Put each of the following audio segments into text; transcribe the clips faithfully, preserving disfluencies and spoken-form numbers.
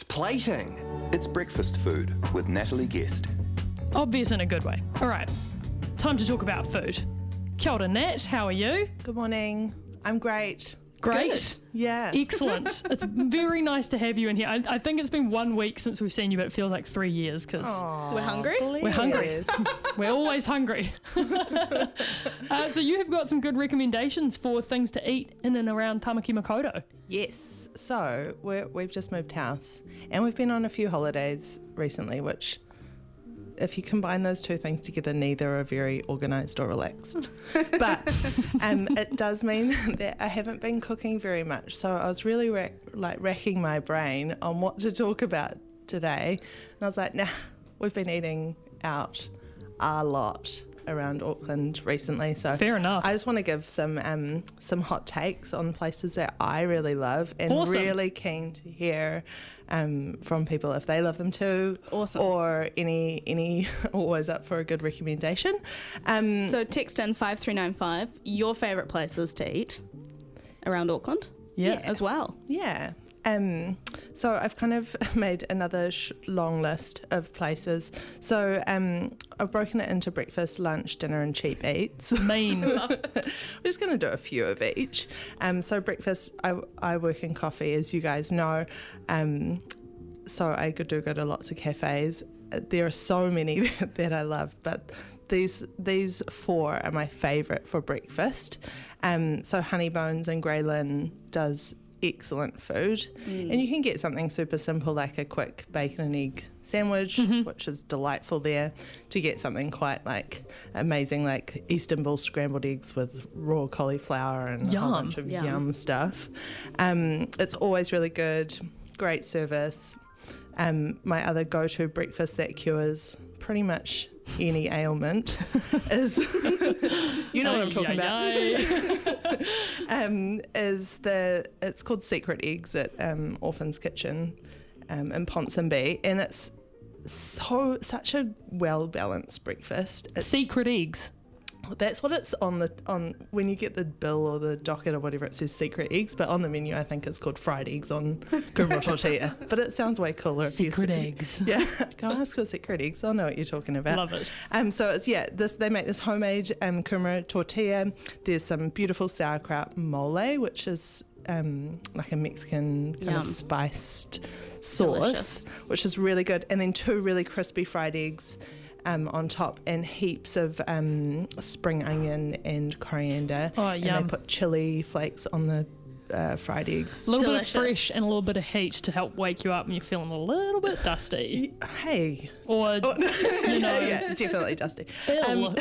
Plating. It's breakfast food with Natalie Guest. Obvious in a good way. All right, time to talk about food. Kia ora, Nat. How are you? Good morning. I'm great. Great. Good. Yeah. Excellent. It's very nice to have you in here. I, I think it's been one week since we've seen you, but it feels like three years because We're hungry? we're hungry. We're always hungry. uh, so you have got some good recommendations for things to eat in and around Tamaki Makaurau. Yes. So we're, we've just moved house and we've been on a few holidays recently, which if you combine those two things together, neither are very organised or relaxed. But um, it does mean that I haven't been cooking very much. So I was really rack, like racking my brain on what to talk about today. And I was like, nah, we've been eating out a lot around Auckland recently. So Fair enough. I just want to give some um, some hot takes on places that I really love and Awesome. really keen to hear um, from people if they love them too. Awesome. Or any, any always up for a good recommendation. Um, So text in five three nine five your favourite places to eat around Auckland Yeah. as well. Yeah. Um, so I've kind of made another sh- long list of places. So um, I've broken it into breakfast, lunch, dinner and cheap eats. Mean. We're just going to do a few of each. Um, so breakfast, I, I work in coffee, as you guys know. Um, so I do go to lots of cafes. Uh, There are so many that I love, but these these four are my favourite for breakfast. Um, so Honeybones and Greylin does excellent food, and you can get something super simple like a quick bacon and egg sandwich, which is delightful there, to get something quite like amazing like Istanbul scrambled eggs with raw cauliflower and a Yum. whole bunch of Yum. yum, stuff. Um, it's always really good, great service. Um, my other go-to breakfast that cures pretty much any ailment is, you know what I'm talking about, um, is the, it's called Secret Eggs at um, Orphan's Kitchen um, in Ponsonby, and it's so such a well-balanced breakfast. It's, Secret eggs. that's what it's on the on when you get the bill or the docket or whatever, it says secret eggs, but on the menu I think it's called fried eggs on kumara tortilla. But it sounds way cooler. if you Secret say- eggs. Yeah, go ask for secret eggs. They'll know what you're talking about. Love it. Um, so it's yeah, this they make this homemade um kumara tortilla. There's some beautiful sauerkraut mole, which is um like a Mexican kind Yum. of spiced sauce, Delicious. which is really good. And then two really crispy fried eggs. Um, on top, and heaps of um, spring onion and coriander. Oh, and yum. they put chili flakes on the uh, fried eggs. A little Delicious. bit of fresh and a little bit of heat to help wake you up when you're feeling a little bit dusty. Hey. Or, you know, Yeah, definitely dusty. ill. Um,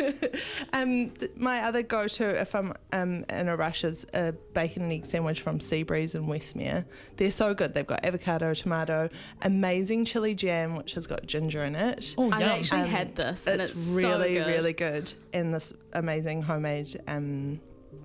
um, th- my other go-to if I'm um, in a rush is a bacon and egg sandwich from Seabreeze in Westmere. They're so good. They've got avocado, tomato, amazing chili jam, which has got ginger in it. Oh, I've yum. actually Um, had this and It's, it's, really, so good. really good. And this amazing homemade um,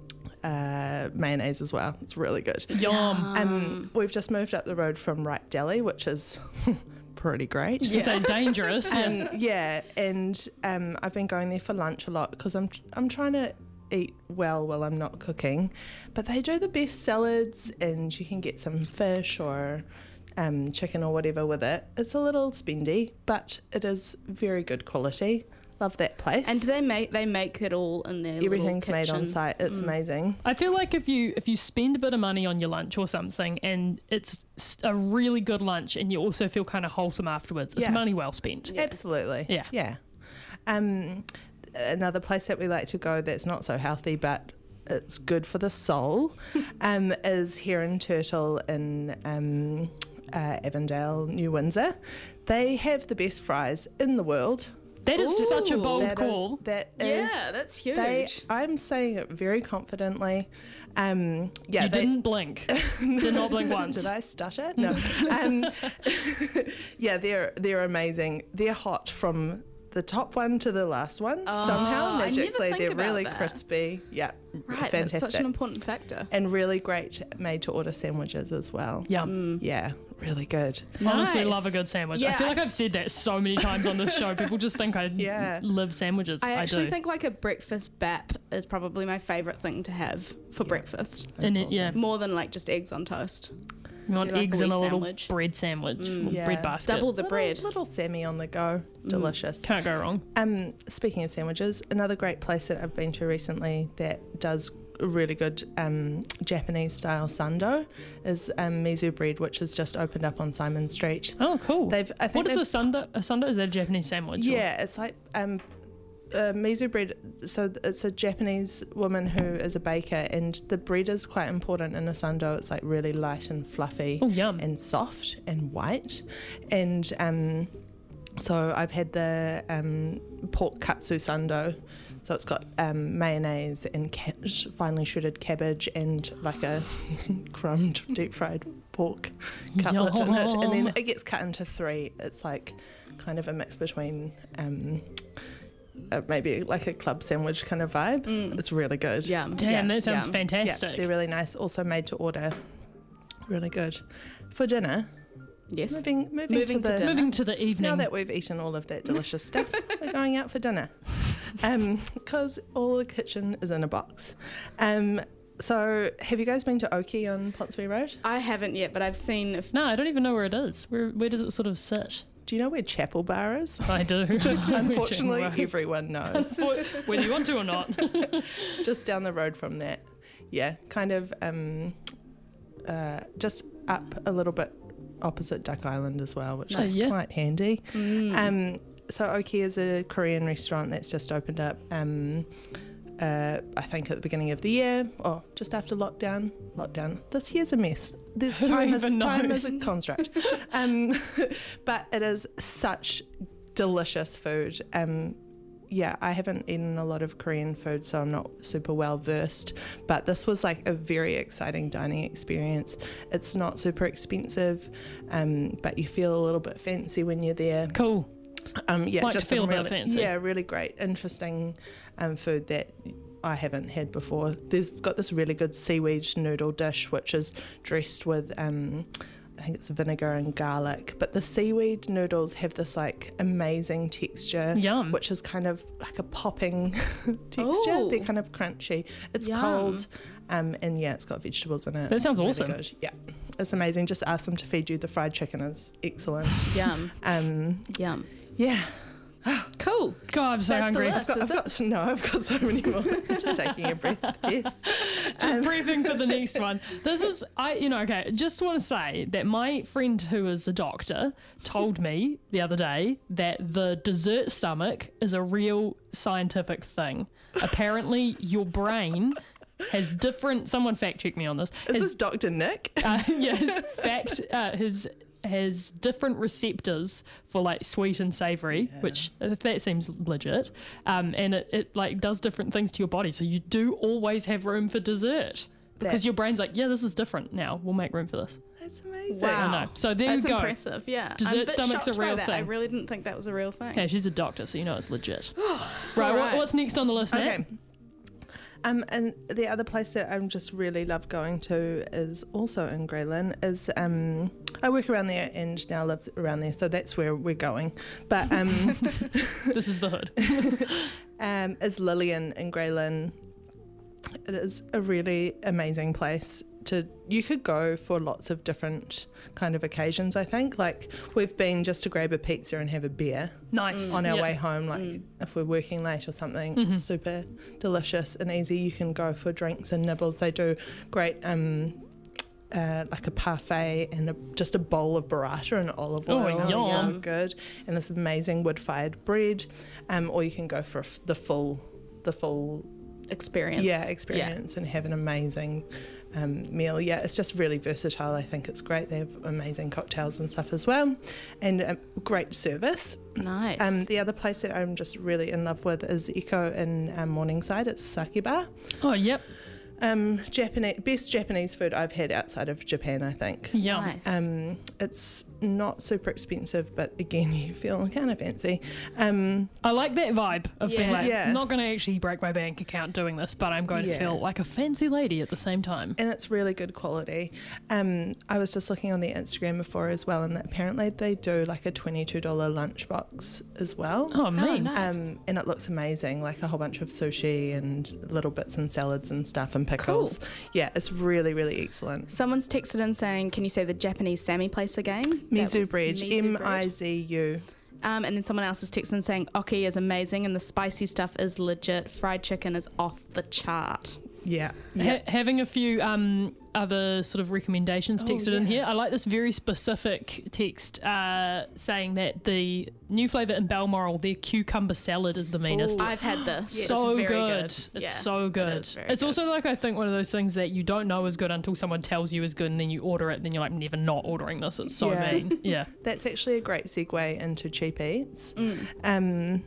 uh, mayonnaise as well. It's really good. Yum. Um, we've just moved up the road from Ripe Deli, which is pretty great. I was gonna say dangerous. Yeah. Um, yeah, and um, I've been going there for lunch a lot because I'm I'm trying to eat well while I'm not cooking. But they do the best salads, and you can get some fish or um, chicken or whatever with it. It's a little spendy, but it is very good quality. Love that place. And do they make they make it all in their everything's little made on kitchen? site. It's amazing. I feel like if you if you spend a bit of money on your lunch or something and it's s- a really good lunch and you also feel kind of wholesome afterwards, it's Yeah. money well spent. Absolutely. Yeah. Yeah. Um, another place that we like to go that's not so healthy but it's good for the soul um, is Heron Turtle in um, uh, Avondale, New Windsor. They have the best fries in the world. That is such a Ooh. bold That is- call. that is. Yeah, that's huge. They, I'm saying it very confidently. Um, yeah, you they- didn't blink. Did not blink once. Did I stutter? No. um, yeah, they're they're amazing. They're hot from the top one to the last one. Oh, Somehow I never magically, think they're about really that. crispy. Yeah, right, fantastic. that's such an important factor. And really great made to order sandwiches as well. Yum. Yeah, really good. Honestly, Nice. love a good sandwich. I Yeah, feel like I- I've said that so many times on this show. People just think I Yeah. live sandwiches. I I, actually do. think like a breakfast bap is probably my favourite thing to have for breakfast. and That's it, yeah, More than like just eggs on toast. You want Do like a eggs in wee a little sandwich. bread sandwich, or Yeah. bread basket. Double the little, bread. little semi on the go, delicious. Can't go wrong. Um, speaking of sandwiches, another great place that I've been to recently that does a really good um, Japanese style sando is um, Mizu Bread, which has just opened up on Simon Street. Oh, cool. They've, I think What is they've- a sundo? A sundo is that a Japanese sandwich? or- Yeah, it's like um, uh, miso bread. So it's a Japanese woman who is a baker, and the bread is quite important in a sando. It's like really light and fluffy Oh, yum. and soft and white. And um, so I've had the um, pork katsu sando. So it's got um, mayonnaise and ca- finely shredded cabbage and like a crumbed deep fried pork cutlet in it. And then Yum. it gets cut into three. It's like kind of a mix between um, uh, maybe like a club sandwich kind of vibe. It's really good. Yum. Damn, Yeah. that sounds Yum. Yeah, fantastic. they're really nice. Also made to order. Really good. For dinner, Yes. moving moving, Moving to to the dinner. Moving to the evening. now that we've eaten all of that delicious stuff, we're going out for dinner. Um, because all the kitchen is in a box. Um, so have you guys been to Oki on Ponsonby Road? I haven't yet, but I've seen. If, no, I don't even know where it is. Where where does it sort of sit? Do you know where Chapel Bar is? I do. Unfortunately, Right. everyone knows. Whether you want to or not. It's just down the road from that. Yeah, kind of um, uh, just up a little bit opposite Duck Island as well, which Oh, is yeah. quite handy. Um, so Oki is a Korean restaurant that's just opened up. Um, uh, I think at the beginning of the year, or just after lockdown. Lockdown. This year's a mess. The time is even time knows? is a construct. um, but it is such delicious food. Um, yeah, I haven't eaten a lot of Korean food, so I'm not super well versed. But this was like a very exciting dining experience. It's not super expensive, um, but you feel a little bit fancy when you're there. Cool. Um, yeah, Like to just feel a some bit really, fancy. Yeah, really great, interesting um, food that I haven't had before. There's got this really good seaweed noodle dish, which is dressed with, um, I think it's vinegar and garlic. But the seaweed noodles have this like amazing texture, Yum. which is kind of like a popping texture. Ooh. They're kind of crunchy. It's Yum. cold, um, and yeah, it's got vegetables in it. That sounds Really awesome. good. Yeah, it's amazing. Just ask them to feed you. The fried chicken is excellent. yum. um, Yum. yeah. Cool. God, I'm so That's the hungry. list. I've got, Is I've it? got, no, I've got so many more. Just taking a breath, Jess. Just Um, briefing for the next one. This is, I, you know, okay, just want to say that my friend who is a doctor told me the other day that the dessert stomach is a real scientific thing. Apparently, your brain has different, someone fact check me on this. Is has this Doctor Nick? uh, yeah, his fact, uh, his has different receptors for like sweet and savory, which uh, that seems legit. Um, and it, it like does different things to your body, so you do always have room for dessert because That- your brain's like, yeah, this is different now. We'll make room for this. That's amazing. Wow. I know. So there That's you go. impressive. Yeah. Dessert I'm a bit stomach's a shocked by real that. I thing. really didn't think that was a real thing. Yeah, she's a doctor, so you know it's legit. right, All What, right. what's next on the list, Nat? Okay. Um, and the other place that I just really love going to is also in Grey Lynn. Is um, I work around there and now live around there, so that's where we're going. But um, This is the hood. um, is Lillian in Grey Lynn. It is a really amazing place to. You could go for lots of different kind of occasions. I think, like we've been just to grab a pizza and have a beer Nice. on our Yeah. way home. Like if we're working late or something, it's super delicious and easy. You can go for drinks and nibbles. They do great. Um, uh, like a parfait and a, just a bowl of burrata and olive Oh, oil. So yum. good. And this amazing wood-fired bread. Um, or you can go for a f- the full, the full Experience. yeah experience and have an amazing um, meal. Yeah, it's just really versatile. I think it's great. They have amazing cocktails and stuff as well, and um, great service. Yeah. Nice. Um, the other place that I'm just really in love with is Eco in um, Morningside. It's Sake Bar. Oh, yep. Um, Japanese best Japanese food I've had outside of Japan, I think. Yum. Nice. Um, it's not super expensive, but again, you feel kind of fancy. Um, I like that vibe of being Yeah. like, Yeah. not going to actually break my bank account doing this, but I'm going to Yeah. feel like a fancy lady at the same time. and it's really good quality. Um, I was just looking on their Instagram before as well, and apparently they do like a twenty-two dollars lunchbox as well. Oh, mean. nice. Um, and it looks amazing, like a whole bunch of sushi and little bits and salads and stuff, and pickles. Cool. Yeah, it's really, really excellent. Someone's texted in saying, can you say the Japanese Sammy place again? That Mizu was bread, Mizu M bread. I Z U. Um, and then someone else is texting in saying, Oki is amazing and the spicy stuff is legit. Fried chicken is off the chart. Yeah. yeah. Ha- having a few um, other sort of recommendations texted in yeah. here. I like this very specific text uh, saying that the new flavour in Balmoral, their cucumber salad is the meanest. Ooh. I've had this. So it's very good. good. It's Yeah, so it good. is very It's good. also like, I think, one of those things that you don't know is good until someone tells you is good, and then you order it, and then you're like, never not ordering this. It's so Yeah. mean. Yeah. That's actually a great segue into cheap eats. Mm. Um,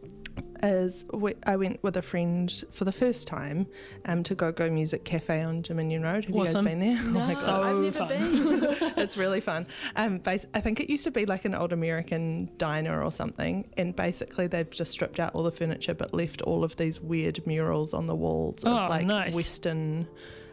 as we, I went with a friend for the first time um, to Go Go Music Cafe on Dominion Road. Have Awesome. you guys been there? No, Oh my So God. I've never fun. been. It's really fun. Um, bas- I think it used to be like an old American diner or something, and basically they've just stripped out all the furniture but left all of these weird murals on the walls of Oh, like nice. Western,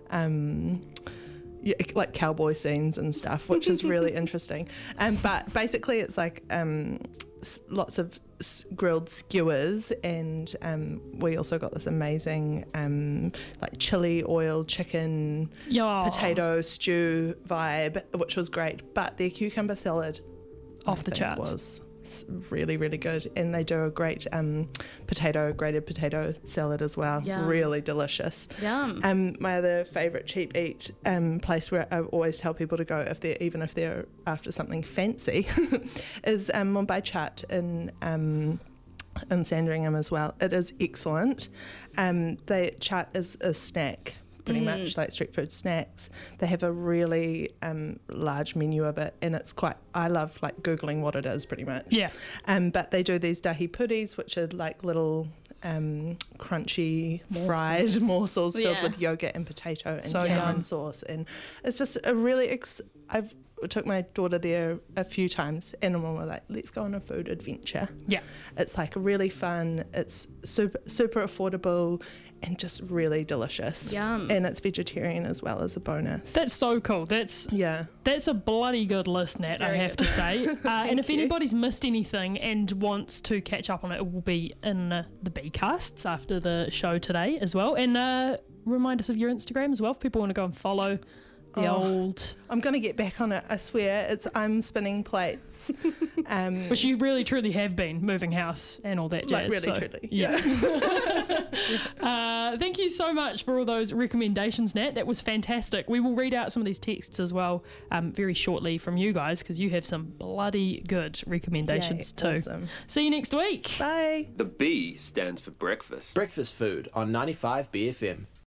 um, yeah, like cowboy scenes and stuff, which is really interesting. Um, but basically it's like um, s- lots of s- grilled skewers, and um, we also got this amazing um, like chili oil chicken Yeah. potato stew vibe, which was great. But their cucumber salad Off I the think, charts. was s- really, really good. And they do a great um, potato, grated potato salad as well. Yum. Really delicious. Yum. Um, my other favourite cheap eat um, place where I always tell people to go if they're even if they're after something fancy is um, Mumbai Chaat in um, in Sandringham as well. It is excellent. Um, the chaat is a snack, pretty much like street food snacks. They have a really um, large menu of it, and it's quite. I love like googling what it is, pretty much. Yeah. Um, but they do these dahi puris, which are like little um, crunchy fried Morsels. morsels filled Yeah. with yogurt and potato and So tamarind yum. sauce, and it's just a really. Ex- I've took my daughter there a few times, and we were like, let's go on a food adventure. Yeah. It's like really fun. It's super super affordable, and just really delicious. Yum. And it's vegetarian as well as a bonus. That's so cool. That's yeah. That's a bloody good list, Nat, I Very have good. to say. Uh, and if you. anybody's missed anything and wants to catch up on it, it will be in uh, the B-casts after the show today as well. And uh, remind us of your Instagram as well if people want to go and follow the Oh. old... I'm gonna get back on it. I swear. It's I'm spinning plates. Um, Which you really truly have been, moving house and all that jazz. like really so, truly. Yeah. uh, thank you so much for all those recommendations, Nat. That was fantastic. We will read out some of these texts as well um, very shortly from you guys because you have some bloody good recommendations Yay, too. awesome. See you next week. Bye. The B stands for breakfast. Breakfast food on ninety-five B F M.